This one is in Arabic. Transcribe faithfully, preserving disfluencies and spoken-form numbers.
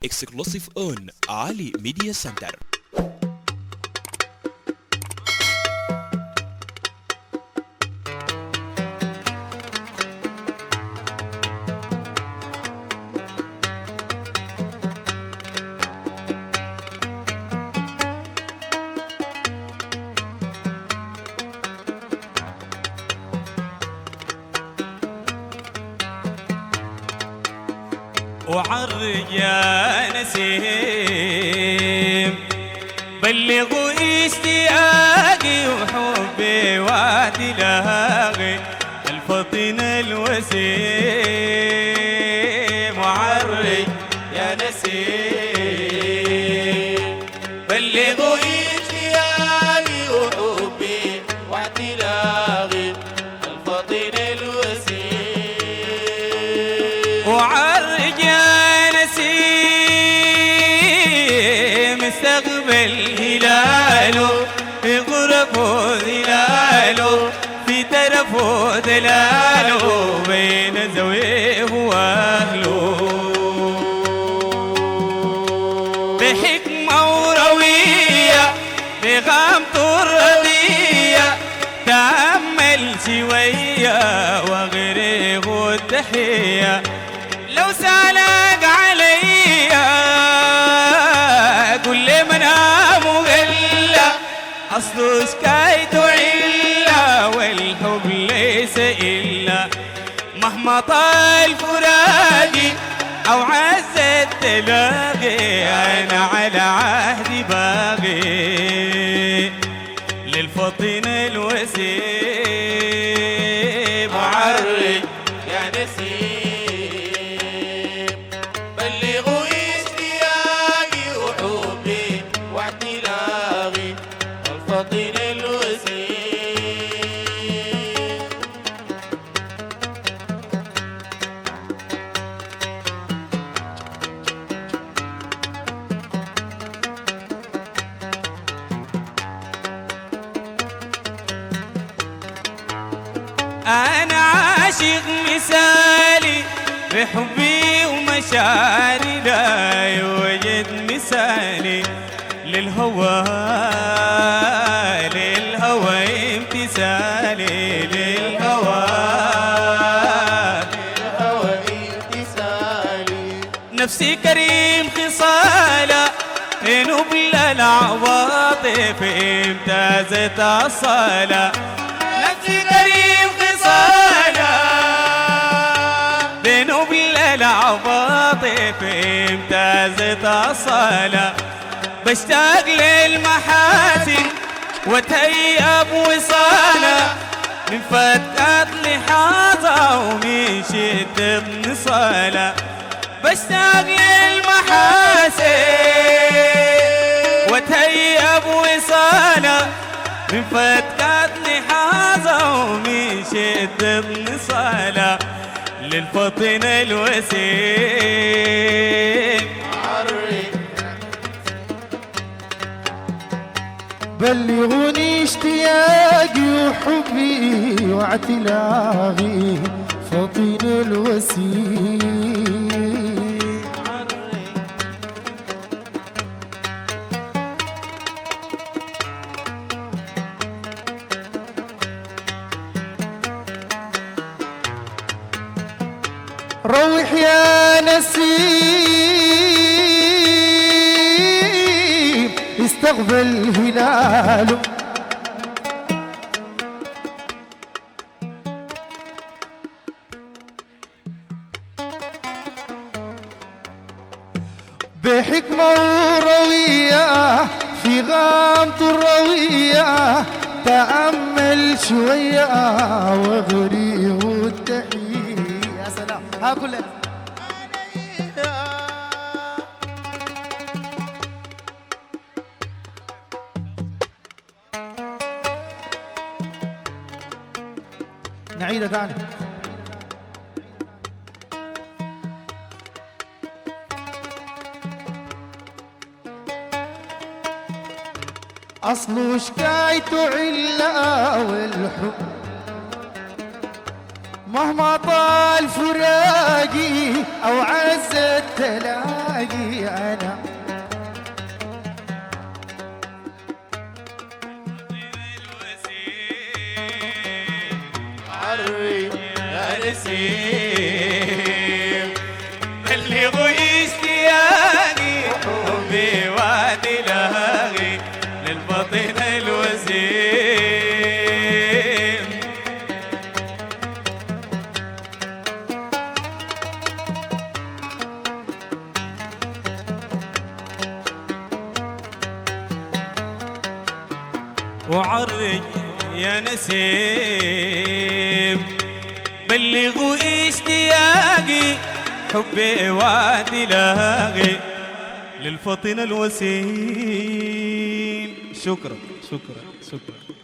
exclusive on Ali Media Center. وعرج يا نسيم بلغوا اشتياقي وحبي وعدي لاغي الفطن الوسيم. وعرج يا نسيم بلغوا اشتياقي وحبي وعدي لاغي الفطن الوسيم. وعرج مستقبل هلاله في غرفه ظلاله في ترفه دلاله بين زويه واهله. بحكمه ورويه بغامته الرضيه تأمل شويه واغريه التحيه. لو سالك عليا كل منام وغلا أصله شكايته علة والحب ليس إلا مهما طال فراقي أو عز التلاقي أنا على عهدي باقي للفطن الوسيم. وعرج يا نسيم بلغوا اشتياقي وحبي وعدي لاغي الفطن الوسيم. أنا عاشق مثالي بحبي ومشاعري لا يوجد مثالي للهوى للهوى امتثالي للهوى للهوى امتثالي. نفسي كريم خصاله نبل العواطف امتازت الصلاة. نفسي كريم خصاله بنبل العواطف امتازت الصلاة. بشتاق للمحاسن وتياب وصاله من فتات لحاظة ومن شدة نصاله. بشتاق للمحاسن وتياب وصاله من فتات لحاظة ومن شدة نصاله للفطن الوسيم. بلغوني اشتياقي وحبي واعتلاغي فطين الوسيم. روح يا نسيم استقبل هلاله بحكمة وروية في غامته الروية تأمل شوية واغريه التحية. يا سلام ها كلنا نعيدها ثاني. أصله شكايته علة والحب مهما طال فراقي أو عزت تلاقي أنا عري يا نسيم بلغوا اشتياقي حبي وادي لاغي للبطن الوسيم. وعري يا نسيم بلغوا اشتياقي حبي وادي لاغي للفطن الوسيم. شكرا شكرا شكرا.